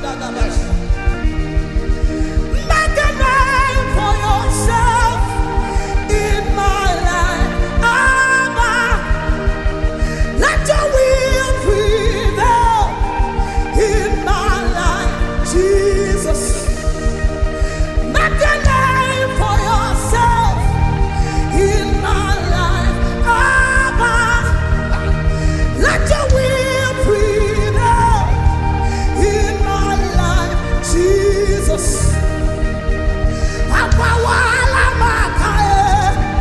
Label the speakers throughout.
Speaker 1: Make a name for yourself in my life. Abba, let your will prevail in my life. Jesus, make a name for yourself in my life. Abba, let your will prevail in my life. Jesus, Abawala makae,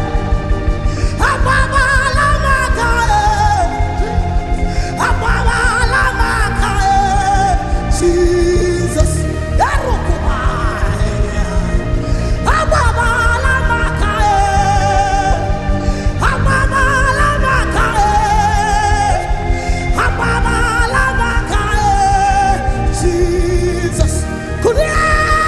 Speaker 1: Abawala makae, Abawala makae. Jesus, Erukumaya, Abawala makae, Abawala makae, Abawala makae. Jesus, kudia.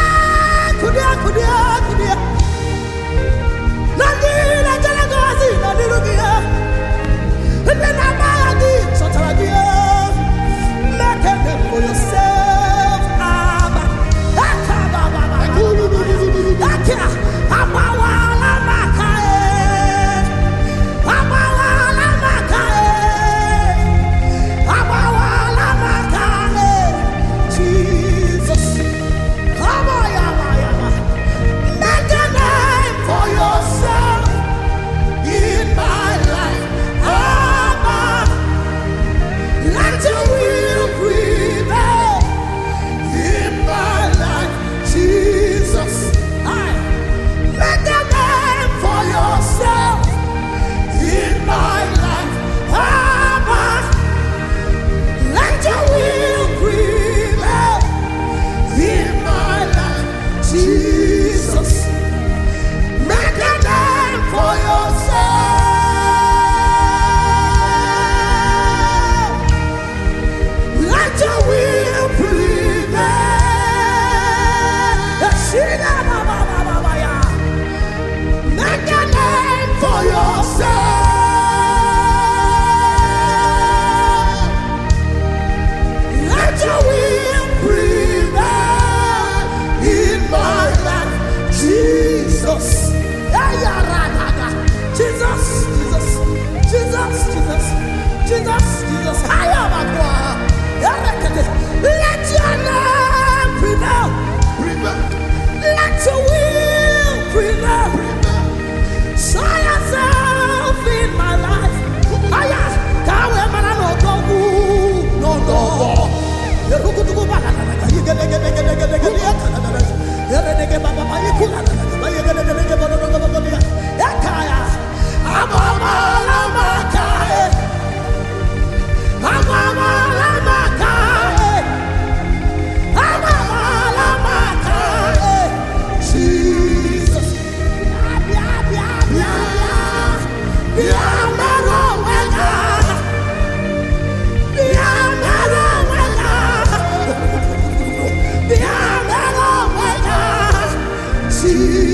Speaker 1: Nadina Jalagozi, Nadirugia, and then I'm Sotaragia. Make a name for yourself, Abba. Abawala makae, Abawala makae, Abawala makae. Jesus, Abayama. Make a name for yourself in my life. Abba, let your will prevail in my life. Jesus, make a name for yourself in my life. Abba, let your will prevail in my life. Jesus, make a name for yourself. Let your will prevail. Make a name for yourself. Let your will prevail in my life. Jesus. Jesus, Jesus, Jesus, Jesus, Jesus, Jesus. Let your name prevail. Let your will prevail. Show yourself in my life. Jesus. See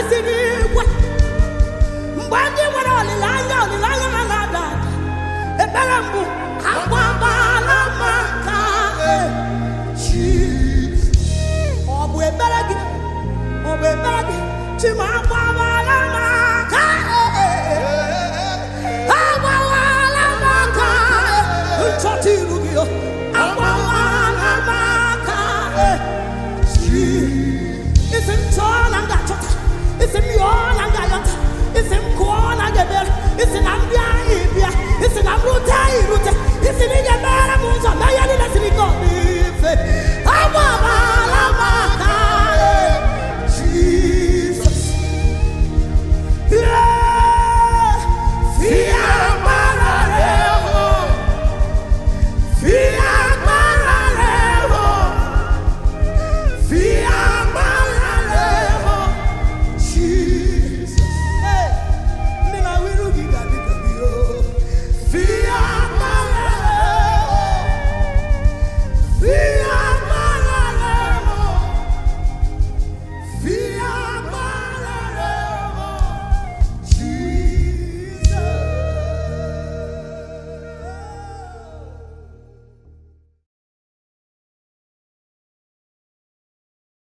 Speaker 1: destiny.